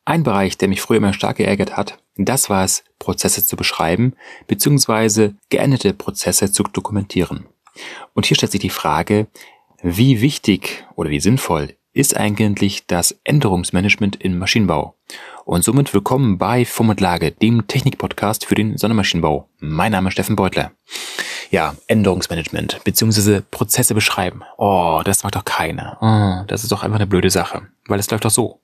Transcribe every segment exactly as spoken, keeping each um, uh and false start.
Ein Bereich, der mich früher immer stark geärgert hat, das war es, Prozesse zu beschreiben bzw. geänderte Prozesse zu dokumentieren. Und hier stellt sich die Frage, wie wichtig oder wie sinnvoll ist eigentlich das Änderungsmanagement im Maschinenbau? Und somit willkommen bei Form und Lage, dem Technik-Podcast für den Sondermaschinenbau. Mein Name ist Steffen Beutler. Ja, Änderungsmanagement bzw. Prozesse beschreiben. Oh, das macht doch keiner. Oh, das ist doch einfach eine blöde Sache, weil es läuft doch so.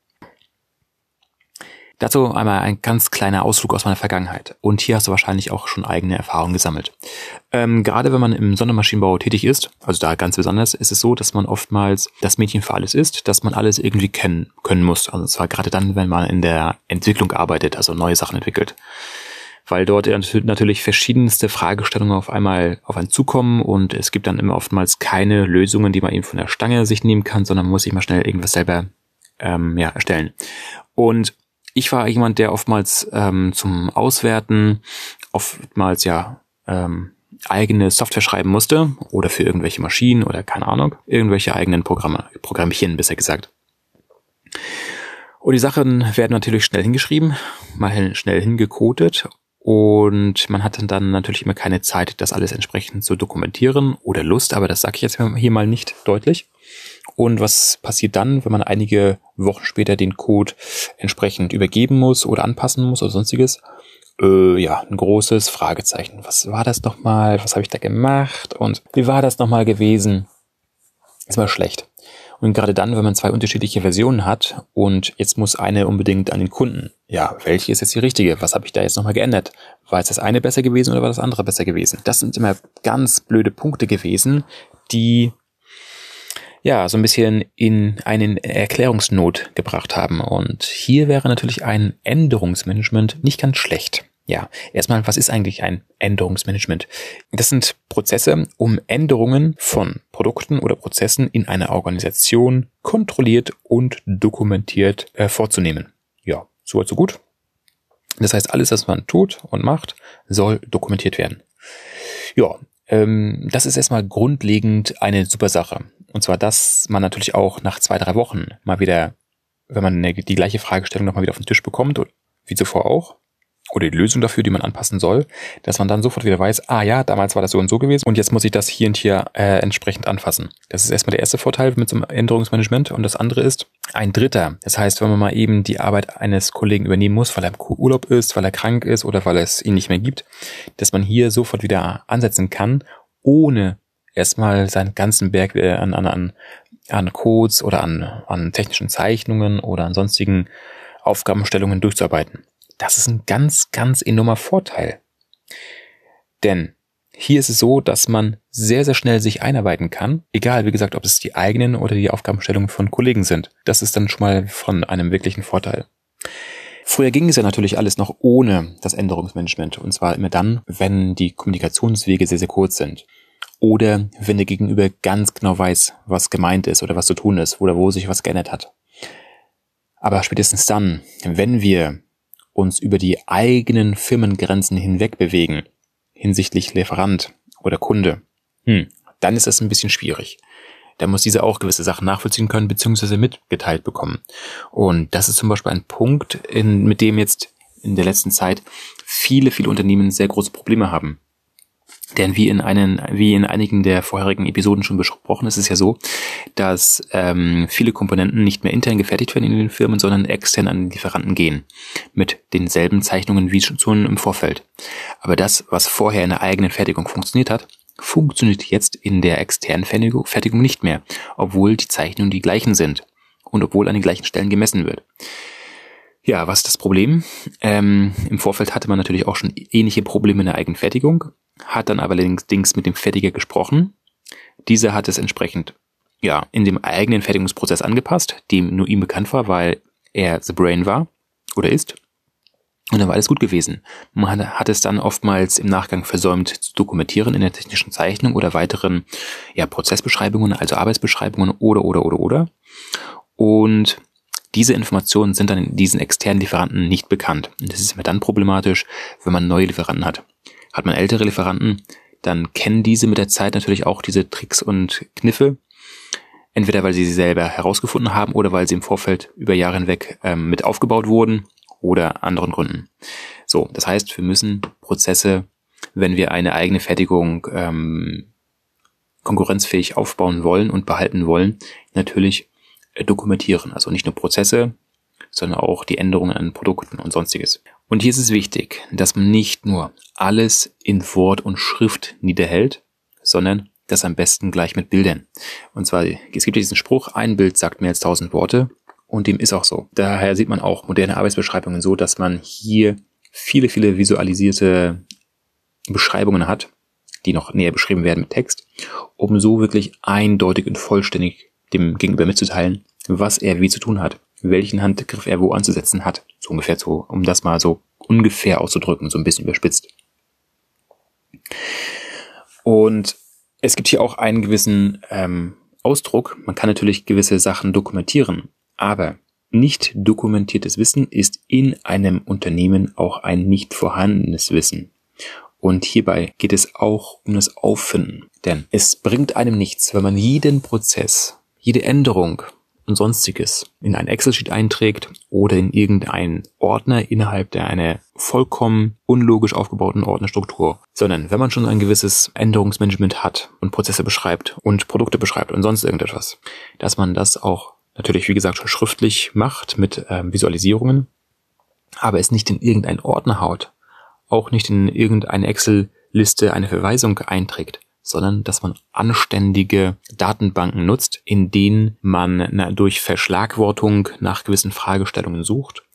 Dazu einmal ein ganz kleiner Ausflug aus meiner Vergangenheit. Und hier hast du wahrscheinlich auch schon eigene Erfahrungen gesammelt. Ähm, gerade wenn man im Sondermaschinenbau tätig ist, also da ganz besonders, ist es so, dass man oftmals das Mädchen für alles ist, dass man alles irgendwie kennen können muss. Also zwar gerade dann, wenn man in der Entwicklung arbeitet, also neue Sachen entwickelt. Weil dort natürlich verschiedenste Fragestellungen auf einmal auf einen zukommen und es gibt dann immer oftmals keine Lösungen, die man eben von der Stange sich nehmen kann, sondern man muss sich mal schnell irgendwas selber ähm, ja, erstellen. Und ich war jemand, der oftmals ähm, zum Auswerten oftmals ja ähm, eigene Software schreiben musste oder für irgendwelche Maschinen oder keine Ahnung, irgendwelche eigenen Programme, Programmchen besser gesagt. Und die Sachen werden natürlich schnell hingeschrieben, mal schnell hingecodet und man hat dann natürlich immer keine Zeit, das alles entsprechend zu dokumentieren oder Lust, aber das sage ich jetzt hier mal nicht deutlich. Und was passiert dann, wenn man einige Wochen später den Code entsprechend übergeben muss oder anpassen muss oder sonstiges? Äh, ja, ein großes Fragezeichen. Was war das nochmal? Was habe ich da gemacht? Und wie war das nochmal gewesen? Ist mal schlecht. Und gerade dann, wenn man zwei unterschiedliche Versionen hat und jetzt muss eine unbedingt an den Kunden. Ja, welche ist jetzt die richtige? Was habe ich da jetzt nochmal geändert? War jetzt das eine besser gewesen oder war das andere besser gewesen? Das sind immer ganz blöde Punkte gewesen, die ja, so ein bisschen in einen Erklärungsnot gebracht haben. Und hier wäre natürlich ein Änderungsmanagement nicht ganz schlecht. Ja, erstmal, was ist eigentlich ein Änderungsmanagement? Das sind Prozesse, um Änderungen von Produkten oder Prozessen in einer Organisation kontrolliert und dokumentiert äh, vorzunehmen. Ja, so weit so gut. Das heißt, alles, was man tut und macht, soll dokumentiert werden. Ja, ähm, das ist erstmal grundlegend eine super Sache. Und zwar, dass man natürlich auch nach zwei, drei Wochen mal wieder, wenn man die gleiche Fragestellung nochmal wieder auf den Tisch bekommt, wie zuvor auch, oder die Lösung dafür, die man anpassen soll, dass man dann sofort wieder weiß, ah ja, damals war das so und so gewesen und jetzt muss ich das hier und hier äh, entsprechend anfassen. Das ist erstmal der erste Vorteil mit so einem Änderungsmanagement und das andere ist ein dritter. Das heißt, wenn man mal eben die Arbeit eines Kollegen übernehmen muss, weil er im Urlaub ist, weil er krank ist oder weil es ihn nicht mehr gibt, dass man hier sofort wieder ansetzen kann, ohne erstmal seinen ganzen Berg an, an, an, an Codes oder an, an technischen Zeichnungen oder an sonstigen Aufgabenstellungen durchzuarbeiten. Das ist ein ganz, ganz enormer Vorteil. Denn hier ist es so, dass man sehr, sehr schnell sich einarbeiten kann, egal, wie gesagt, ob es die eigenen oder die Aufgabenstellungen von Kollegen sind. Das ist dann schon mal von einem wirklichen Vorteil. Früher ging es ja natürlich alles noch ohne das Änderungsmanagement. Und zwar immer dann, wenn die Kommunikationswege sehr, sehr kurz sind. Oder wenn der Gegenüber ganz genau weiß, was gemeint ist oder was zu tun ist oder wo sich was geändert hat. Aber spätestens dann, wenn wir uns über die eigenen Firmengrenzen hinweg bewegen, hinsichtlich Lieferant oder Kunde, hm, dann ist das ein bisschen schwierig. Da muss dieser auch gewisse Sachen nachvollziehen können bzw. mitgeteilt bekommen. Und das ist zum Beispiel ein Punkt, in, mit dem jetzt in der letzten Zeit viele, viele Unternehmen sehr große Probleme haben. Denn wie in einen, wie in einigen der vorherigen Episoden schon besprochen, ist es ja so, dass ähm, viele Komponenten nicht mehr intern gefertigt werden in den Firmen, sondern extern an den Lieferanten gehen. Mit denselben Zeichnungen wie schon im Vorfeld. Aber das, was vorher in der eigenen Fertigung funktioniert hat, funktioniert jetzt in der externen Fertigung nicht mehr, obwohl die Zeichnungen die gleichen sind und obwohl an den gleichen Stellen gemessen wird. Ja, was ist das Problem? Ähm, im Vorfeld hatte man natürlich auch schon ähnliche Probleme in der eigenen Fertigung, hat dann aber allerdings mit dem Fertiger gesprochen. Dieser hat es entsprechend ja in dem eigenen Fertigungsprozess angepasst, dem nur ihm bekannt war, weil er the brain war oder ist. Und dann war alles gut gewesen. Man hat es dann oftmals im Nachgang versäumt zu dokumentieren in der technischen Zeichnung oder weiteren ja, Prozessbeschreibungen, also Arbeitsbeschreibungen oder, oder, oder, oder. Und diese Informationen sind dann in diesen externen Lieferanten nicht bekannt. Und das ist immer dann problematisch, wenn man neue Lieferanten hat. Hat man ältere Lieferanten, dann kennen diese mit der Zeit natürlich auch diese Tricks und Kniffe, Entweder weil sie sie selber herausgefunden haben oder weil sie im Vorfeld über Jahre hinweg ähm, mit aufgebaut wurden oder anderen Gründen. So, das heißt, wir müssen Prozesse, wenn wir eine eigene Fertigung ähm, konkurrenzfähig aufbauen wollen und behalten wollen, natürlich äh, dokumentieren. Also nicht nur Prozesse, sondern auch die Änderungen an Produkten und Sonstiges. Und hier ist es wichtig, dass man nicht nur alles in Wort und Schrift niederhält, sondern das am besten gleich mit Bildern. Und zwar, es gibt ja diesen Spruch, ein Bild sagt mehr als tausend Worte, und dem ist auch so. Daher sieht man auch moderne Arbeitsbeschreibungen so, dass man hier viele, viele visualisierte Beschreibungen hat, die noch näher beschrieben werden mit Text, um so wirklich eindeutig und vollständig dem Gegenüber mitzuteilen, was er wie zu tun hat, welchen Handgriff er wo anzusetzen hat. So ungefähr so, um das mal so ungefähr auszudrücken, so ein bisschen überspitzt. Und es gibt hier auch einen gewissen ähm, Ausdruck. Man kann natürlich gewisse Sachen dokumentieren, aber nicht dokumentiertes Wissen ist in einem Unternehmen auch ein nicht vorhandenes Wissen. Und hierbei geht es auch um das Auffinden. Denn es bringt einem nichts, wenn man jeden Prozess, jede Änderung und Sonstiges in ein Excel-Sheet einträgt oder in irgendeinen Ordner innerhalb der einer vollkommen unlogisch aufgebauten Ordnerstruktur. Sondern wenn man schon ein gewisses Änderungsmanagement hat und Prozesse beschreibt und Produkte beschreibt und sonst irgendetwas, dass man das auch natürlich, wie gesagt, schon schriftlich macht mit ähm, Visualisierungen, aber es nicht in irgendeinen Ordner haut, auch nicht in irgendeine Excel-Liste eine Verweisung einträgt, sondern dass man anständige Datenbanken nutzt, in denen man na, durch Verschlagwortung nach gewissen Fragestellungen sucht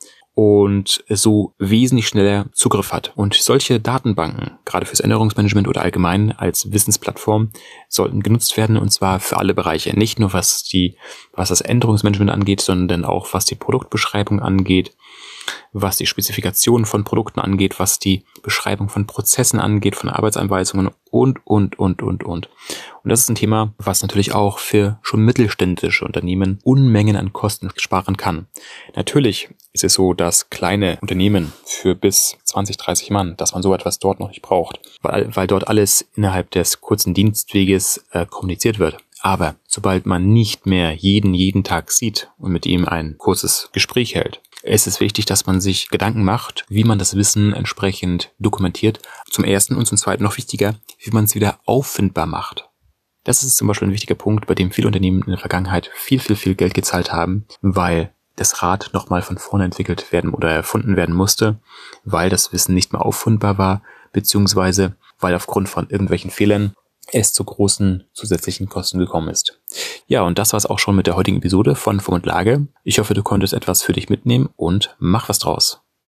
und so wesentlich schneller Zugriff hat. Und solche Datenbanken, gerade fürs Änderungsmanagement oder allgemein als Wissensplattform, sollten genutzt werden, und zwar für alle Bereiche. Nicht nur was die, was das Änderungsmanagement angeht, sondern auch was die Produktbeschreibung angeht, was die Spezifikation von Produkten angeht, was die Beschreibung von Prozessen angeht, von Arbeitsanweisungen und, und, und, und, und. Und das ist ein Thema, was natürlich auch für schon mittelständische Unternehmen Unmengen an Kosten sparen kann. Natürlich ist es so, dass kleine Unternehmen für bis zwanzig, dreißig Mann, dass man so etwas dort noch nicht braucht, weil, weil dort alles innerhalb des kurzen Dienstweges äh, kommuniziert wird. Aber sobald man nicht mehr jeden, jeden Tag sieht und mit ihm ein kurzes Gespräch hält, es ist wichtig, dass man sich Gedanken macht, wie man das Wissen entsprechend dokumentiert. Zum Ersten und zum Zweiten noch wichtiger, wie man es wieder auffindbar macht. Das ist zum Beispiel ein wichtiger Punkt, bei dem viele Unternehmen in der Vergangenheit viel, viel, viel Geld gezahlt haben, weil das Rad nochmal von vorne entwickelt werden oder erfunden werden musste, weil das Wissen nicht mehr auffindbar war, beziehungsweise weil aufgrund von irgendwelchen Fehlern es zu großen zusätzlichen Kosten gekommen ist. Ja, und das war's auch schon mit der heutigen Episode von Form und Lage. Ich hoffe, du konntest etwas für dich mitnehmen und mach was draus.